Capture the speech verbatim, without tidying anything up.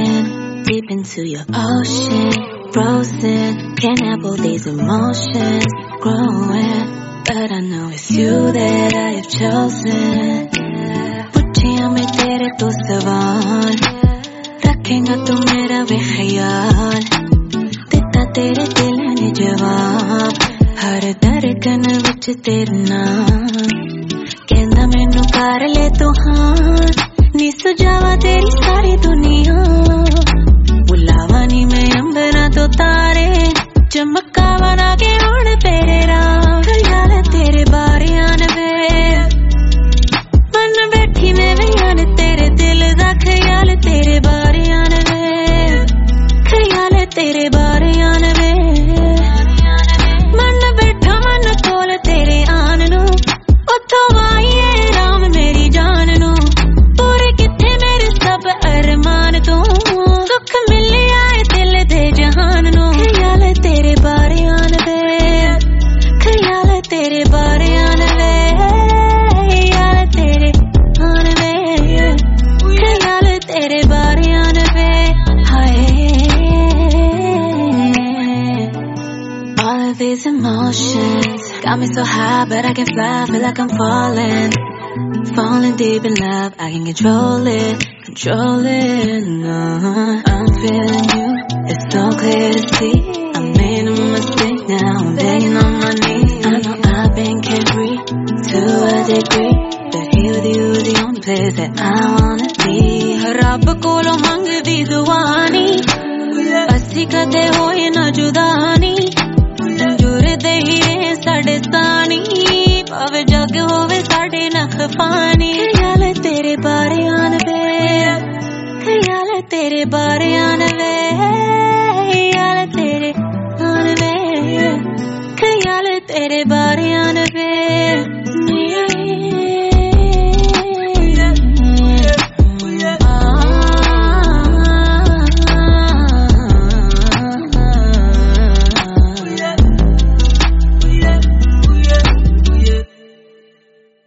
ocean, deep into your ocean, frozen, can't help all these emotions growing, but I know it's you that I have chosen. पूछिया मैं तेरे तो सवाल, रखेगा तू मेरा वे ख्याल, देता तेरे दिल ने जवाब, हर धड़कन विच तेरा नाम, कहंदा मैनू कर ले तू हाँ, नी सुझावा तेरी सारी दुनिया, बुलावा नी मैं अंबरा तो तारे, चमकावा ना के उड़ तेरे राह, ख्याल तेरे बारे आन वे, मन बैठी मैं वैयान तेरे दिल दा ख्याल तेरे बारे आन वे, ख्याल तेरे बारे आन वे, मन बैठा मन कोल तेरे आन नू, उथों आईए राम मेरी जान नू, पूरे किथे मेरे सब अरमान तू, सुख मिले आए दिल दे जहान नू, ख्याल तेरे बारे आन वे, ख्याल तेरे बारे आन वे, ख्याल तेरे आन वे, ख्याल तेरे बारे आन वे, हाय। All of these emotions got me so high, but I can fly, feel like I'm falling, falling deep in love, I can control it, control it, no. I'm feeling you, it's so clear to see, I made a mistake now, I'm begging on my knees, I know I've been carefree, to a degree, but here with you is the only place that I wanna be, रब कोलों मंगदी दुआनी, अस्सी कदे होए ना जुदानी, जुड़दे ही रहे साडे सानी, भावे जग होवे साडे नख पानी, ख्याल तेरे बारे आन वे, ख्याल तेरे बारे आन